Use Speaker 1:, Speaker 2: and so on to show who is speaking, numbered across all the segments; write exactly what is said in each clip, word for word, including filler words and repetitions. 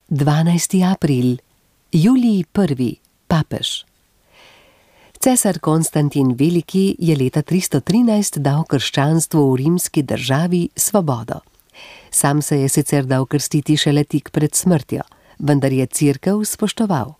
Speaker 1: dvanajsti april, Julij prvi, papež. Cesar Konstantin Veliki je leta tristo trinajst dal krščanstvu v rimski državi svobodo. Sam se je sicer dal krstiti šele tik pred smrtjo, vendar je cerkev spoštoval.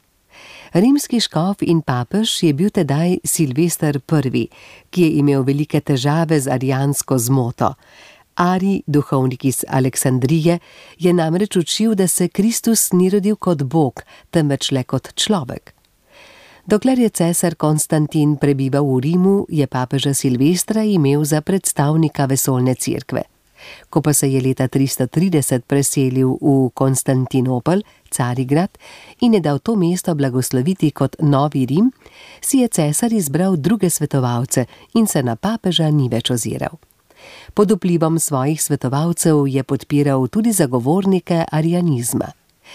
Speaker 1: Rimski škof in papež je bil tedaj Silvester prvi, ki je imel velike težave z arijansko zmoto. Arij, duhovnik iz Aleksandrije, je namreč učil, da se Kristus ni rodil kot Bog, temveč le kot človek. Dokler je cesar Konstantin prebival v Rimu, je papeža Silvestra imel za predstavnika vesoljne cerkve. Ko pa se je leta tristo trideset preselil v Konstantinopel, Carigrad, in je dal to mesto blagosloviti kot Novi Rim, si je cesar izbral druge svetovalce in se na papeža ni več oziral. Pod vplivom svojih svetovalcev je podpiral tudi zagovornike arijanizma.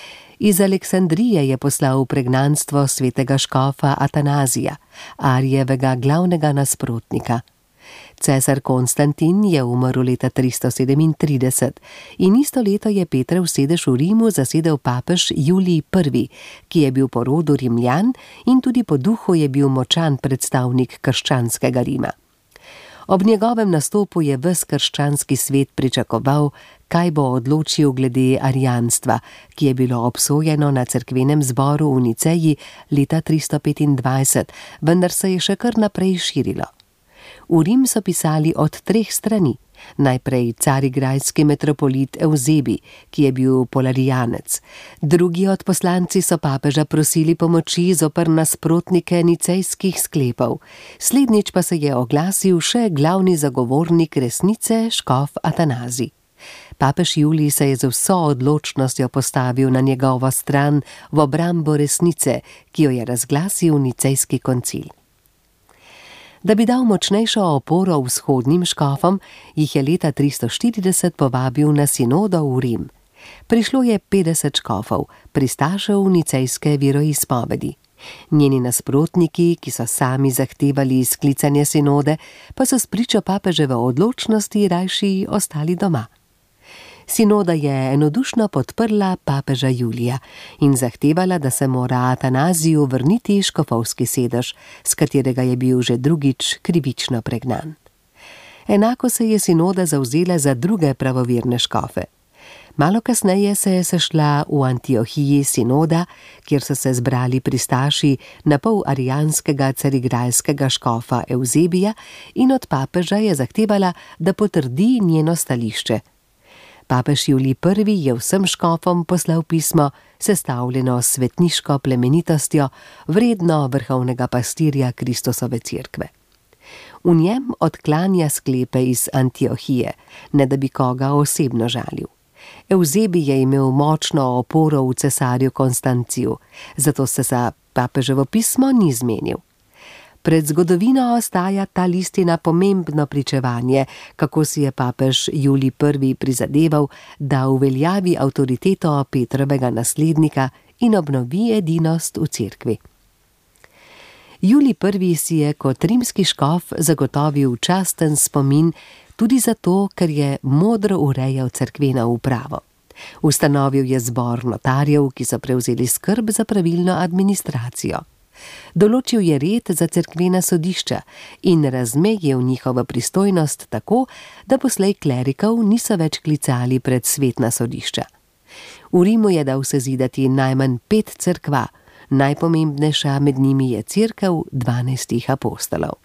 Speaker 1: Iz Aleksandrije je poslal v pregnanstvo svetega škofa Atanazija, Arijevega glavnega nasprotnika. Cesar Konstantin je umrl leta tristo sedemintrideset in isto leto je Petrov sedež v Rimu zasedel papež Julij prvi, ki je bil po rodu Rimljan in tudi po duhu je bil močan predstavnik krščanskega Rima. Ob njegovem nastopu je ves krščanski svet pričakoval, kaj bo odločil glede arijanstva, ki je bilo obsojeno na cerkvenem zboru v Niceji leta tristo petindvajset, vendar se je še kar naprej širilo. V Rim so pisali od treh strani. Najprej carigrajski metropolit Evzebi, ki je bil polarijanec. Drugi od poslanci so papeža prosili pomoči zoper nasprotnike nicejskih sklepov. Slednjič pa se je oglasil še glavni zagovornik resnice, škof Atanazij. Papež Julij se je z vso odločnostjo postavil na njegovo stran v obrambo resnice, ki jo je razglasil nicejski koncil. Da bi dal močnejšo oporo vzhodnim škofom, jih je leta tristo štirideset povabil na sinodo v Rim. Prišlo je petdeset škofov, pristašev nicejske veroizpovedi. Njeni nasprotniki, ki so sami zahtevali sklicanje sinode, pa so spričo papeževe odločnosti rajši ostali doma. Sinoda je enodušno podprla papeža Julija in zahtevala, da se mora Atanaziju vrniti škofovski sedež, s katerega je bil že drugič krivično pregnan. Enako se je sinoda zavzela za druge pravoverne škofe. Malo kasneje se je sešla v Antiohiji sinoda, kjer so se zbrali pristaši na pol arijanskega carigrajskega škofa Evzebija in od papeža je zahtevala, da potrdi njeno stališče. Papež Julij prvi je vsem škofom poslal pismo, sestavljeno s svetniško plemenitostjo, vredno vrhovnega pastirja Kristusove cerkve. V njem odklanja sklepe iz Antiohije, ne da bi koga osebno žalil. Evzebi je imel močno oporo v cesarju Konstanciju, zato se za papeževo pismo ni zmenil. Pred zgodovino ostaja ta listina pomembno pričevanje, kako si je papež Julij prvi prizadeval, da uveljavi avtoriteto Petrovega naslednika in obnovi edinost v cerkvi. Julij prvi si je kot rimski škof zagotovil časten spomin tudi zato, ker je modro urejal cerkveno upravo. Ustanovil je zbor notarjev, ki so prevzeli skrb za pravilno administracijo. Določil je red za cerkvena sodišča in razmejil njihovo pristojnost tako, da poslej klerikov niso več klicali pred svetna sodišča. V Rimu je dal sezidati najmanj pet cerkva, najpomembnejša med njimi je cerkev dvanajstih apostolov.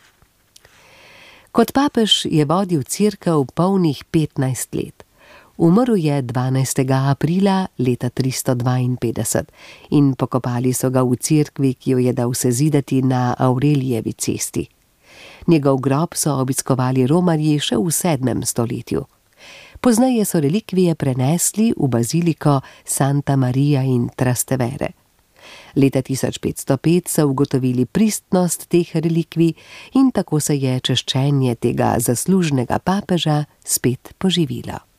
Speaker 1: Kot papež je vodil cerkev polnih petnajst let. Umrl je dvanajstega aprila leta tristo dvainpetdeset in pokopali so ga v cerkvi, ki jo je dal sezidati na Aurelijevi cesti. Njegov grob so obiskovali romarji še v sedmem stoletju. Pozneje so relikvije prenesli v baziliko Santa Maria in Trastevere. Leta tisoč petsto pet so ugotovili pristnost teh relikvij in tako se je češčenje tega zaslužnega papeža spet poživilo.